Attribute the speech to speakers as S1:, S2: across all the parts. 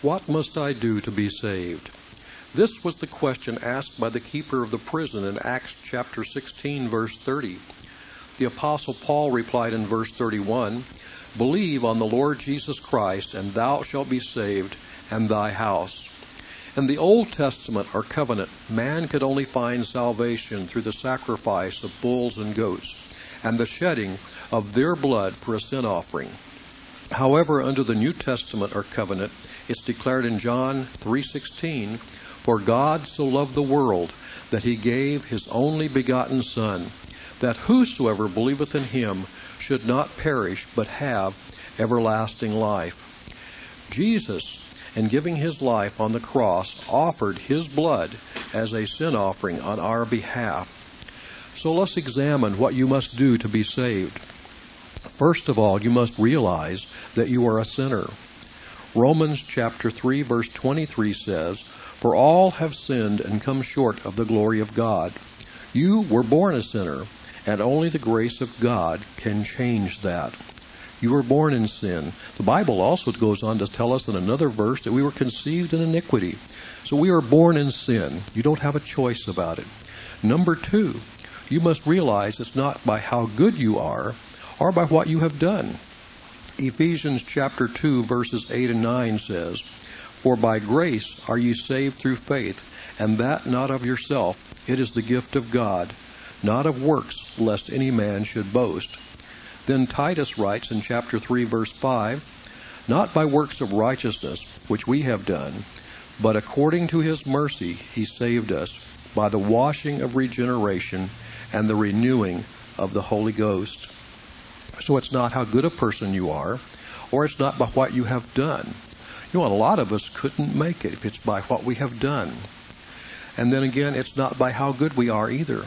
S1: What must I do to be saved? This was the question asked by the keeper of the prison in Acts chapter 16, verse 30. The Apostle Paul replied in verse 31, "Believe on the Lord Jesus Christ, and thou shalt be saved, and thy house." In the Old Testament, or covenant, man could only find salvation through the sacrifice of bulls and goats, and the shedding of their blood for a sin offering. However, under the New Testament, or covenant, it's declared in John 3:16, "For God so loved the world, that he gave his only begotten Son, that whosoever believeth in him should not perish, but have everlasting life." Jesus, in giving his life on the cross, offered his blood as a sin offering on our behalf. So let's examine what you must do to be saved. First of all, you must realize that you are a sinner. Romans chapter 3, verse 23 says, "For all have sinned and come short of the glory of God." You were born a sinner, and only the grace of God can change that. You were born in sin. The Bible also goes on to tell us in another verse that we were conceived in iniquity. So we are born in sin. You don't have a choice about it. Number two, you must realize it's not by how good you are or by what you have done. Ephesians chapter 2, verses 8 and 9 says, "For by grace are ye saved through faith, and that not of yourself, it is the gift of God, not of works, lest any man should boast." Then Titus writes in chapter 3, verse 5, "Not by works of righteousness, which we have done, but according to his mercy he saved us, by the washing of regeneration and the renewing of the Holy Ghost." So it's not how good a person you are, or it's not by what you have done. You know, a lot of us couldn't make it if it's by what we have done. And then again, it's not by how good we are either.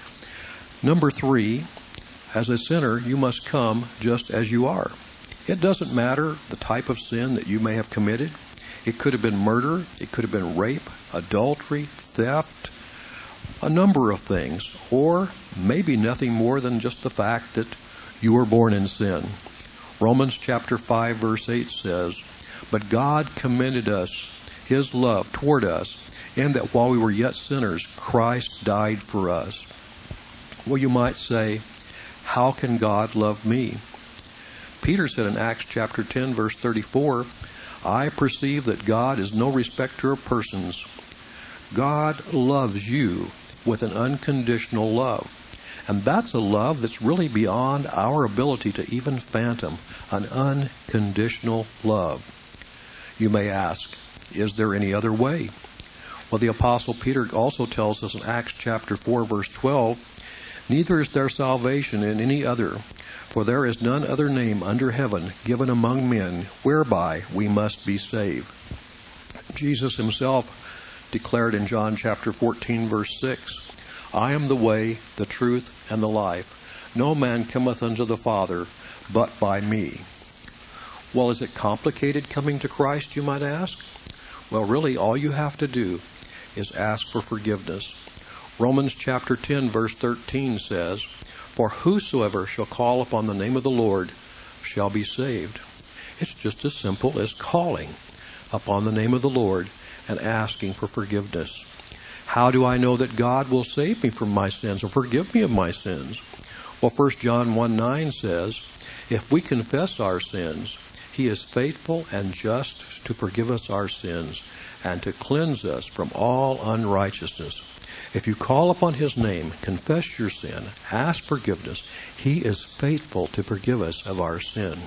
S1: Number three, as a sinner, you must come just as you are. It doesn't matter the type of sin that you may have committed. It could have been murder, it could have been rape, adultery, theft, a number of things, or maybe nothing more than just the fact that you were born in sin. Romans chapter 5, verse 8 says, "But God commended us, his love toward us, in that while we were yet sinners, Christ died for us." Well, you might say, how can God love me? Peter said in Acts chapter 10, verse 34, "I perceive that God is no respecter of persons." God loves you with an unconditional love. And that's a love that's really beyond our ability to even fathom, an unconditional love. You may ask, is there any other way? Well, the Apostle Peter also tells us in Acts chapter 4, verse 12, "Neither is there salvation in any other, for there is none other name under heaven given among men whereby we must be saved." Jesus himself declared in John chapter 14, verse 6, "I am the way, the truth, and the life. No man cometh unto the Father but by me." Well, is it complicated coming to Christ, you might ask? Well, really, all you have to do is ask for forgiveness. Romans chapter 10, verse 13 says, "For whosoever shall call upon the name of the Lord shall be saved." It's just as simple as calling upon the name of the Lord and asking for forgiveness. How do I know that God will save me from my sins or forgive me of my sins? Well, 1 John 1:9 says, "If we confess our sins, he is faithful and just to forgive us our sins and to cleanse us from all unrighteousness." If you call upon his name, confess your sin, ask forgiveness, he is faithful to forgive us of our sin.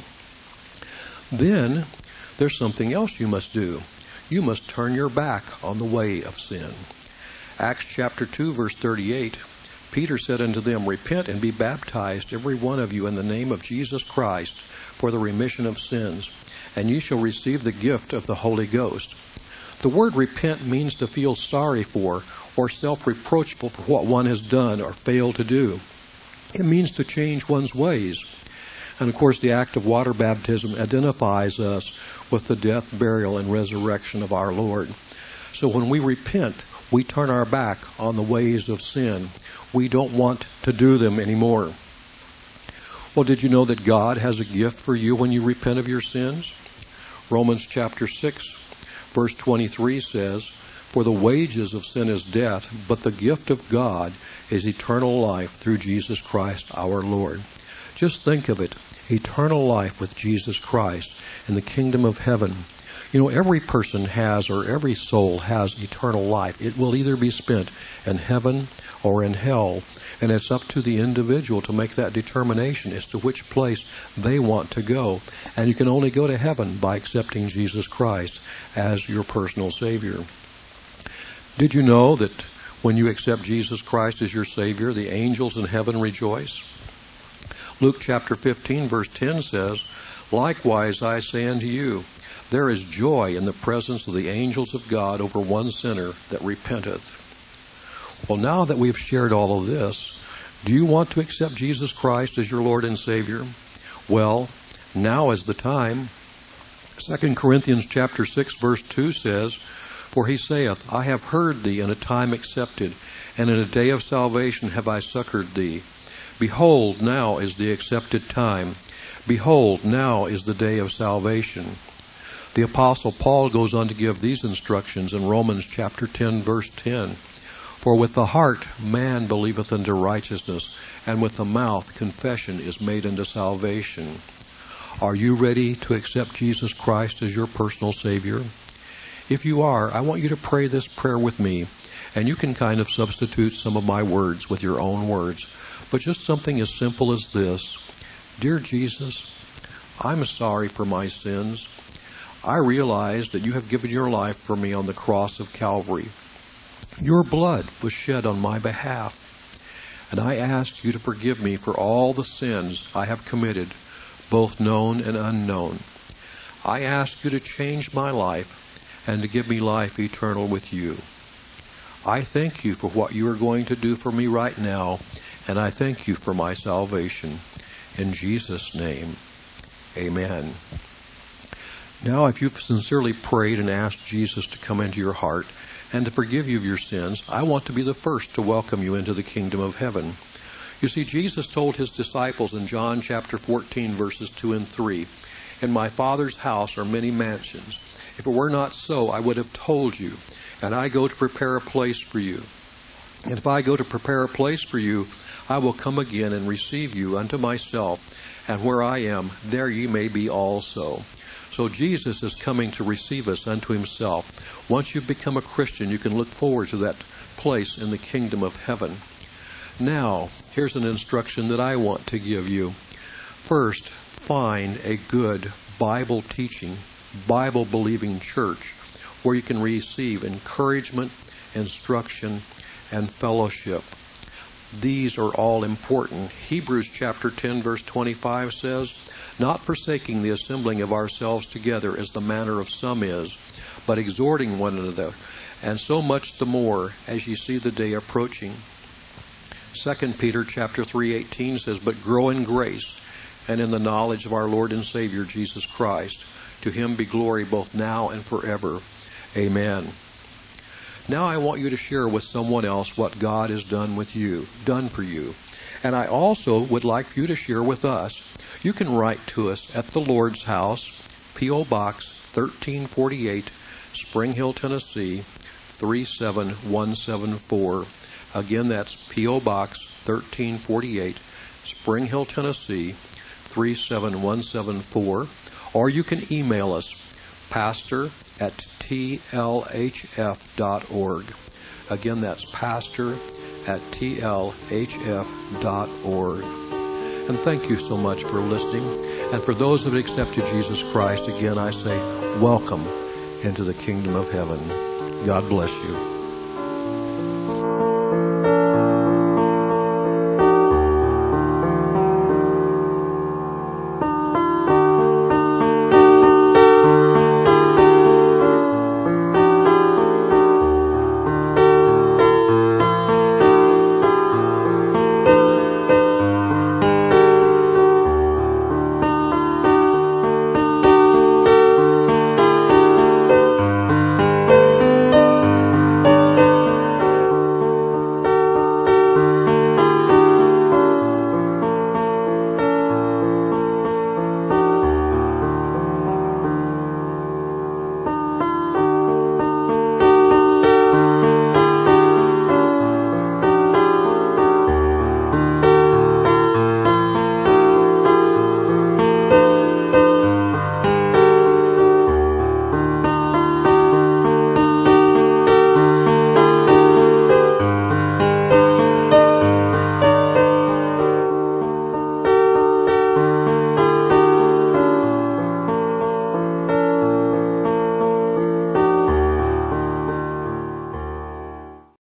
S1: Then there's something else you must do. You must turn your back on the way of sin. Acts chapter 2, verse 38, Peter said unto them, "Repent and be baptized, every one of you, in the name of Jesus Christ, for the remission of sins, and ye shall receive the gift of the Holy Ghost." The word repent means to feel sorry for or self-reproachful for what one has done or failed to do. It means to change one's ways. And of course, the act of water baptism identifies us with the death, burial, and resurrection of our Lord. So when we repent, we turn our back on the ways of sin. We don't want to do them anymore. Well, did you know that God has a gift for you when you repent of your sins? Romans chapter 6, Verse 23 says, "For the wages of sin is death, but the gift of God is eternal life through Jesus Christ our Lord." Just think of it, eternal life with Jesus Christ in the kingdom of heaven. You know, every person has, or every soul has, eternal life. It will either be spent in heaven or in hell, and it's up to the individual to make that determination as to which place they want to go. And you can only go to heaven by accepting Jesus Christ as your personal Savior. Did you know that when you accept Jesus Christ as your Savior, the angels in heaven rejoice? Luke chapter 15, verse 10 says, "Likewise I say unto you, there is joy in the presence of the angels of God over one sinner that repenteth." Well, now that we've shared all of this, do you want to accept Jesus Christ as your Lord and Savior? Well, now is the time. 2 Corinthians chapter 6, verse 2 says, "For he saith, I have heard thee in a time accepted, and in a day of salvation have I succored thee. Behold, now is the accepted time. Behold, now is the day of salvation." The Apostle Paul goes on to give these instructions in Romans chapter 10, verse 10. "For with the heart man believeth unto righteousness, and with the mouth confession is made unto salvation." Are you ready to accept Jesus Christ as your personal Savior? If you are, I want you to pray this prayer with me, and you can kind of substitute some of my words with your own words. But just something as simple as this: "Dear Jesus, I'm sorry for my sins. I realize that you have given your life for me on the cross of Calvary. Your blood was shed on my behalf. And I ask you to forgive me for all the sins I have committed, both known and unknown. I ask you to change my life and to give me life eternal with you. I thank you for what you are going to do for me right now, and I thank you for my salvation. In Jesus' name, amen." Now, if you've sincerely prayed and asked Jesus to come into your heart and to forgive you of your sins, I want to be the first to welcome you into the kingdom of heaven. You see, Jesus told his disciples in John chapter 14, verses 2 and 3, "In my Father's house are many mansions. If it were not so, I would have told you, and I go to prepare a place for you. And if I go to prepare a place for you, I will come again and receive you unto myself, and where I am, there ye may be also." So Jesus is coming to receive us unto himself. Once you've become a Christian, you can look forward to that place in the kingdom of heaven. Now, here's an instruction that I want to give you. First, find a good Bible-teaching, Bible-believing church where you can receive encouragement, instruction, and fellowship. These are all important. Hebrews chapter 10, verse 25 says, "Not forsaking the assembling of ourselves together as the manner of some is, but exhorting one another, and so much the more as ye see the day approaching." 2 Peter chapter 3:18 says, "But grow in grace and in the knowledge of our Lord and Savior Jesus Christ. To him be glory both now and forever. Amen." Now I want you to share with someone else what God has done for you. And I also would like you to share with us. You can write to us at the Lord's House, P.O. Box 1348, Spring Hill, Tennessee, 37174. Again, that's P.O. Box 1348, Spring Hill, Tennessee, 37174. Or you can email us, pastor@tlhf.org. Again, that's pastor@tlhf.org. And thank you so much for listening. And for those that have accepted Jesus Christ, again, I say, welcome into the kingdom of heaven. God bless you.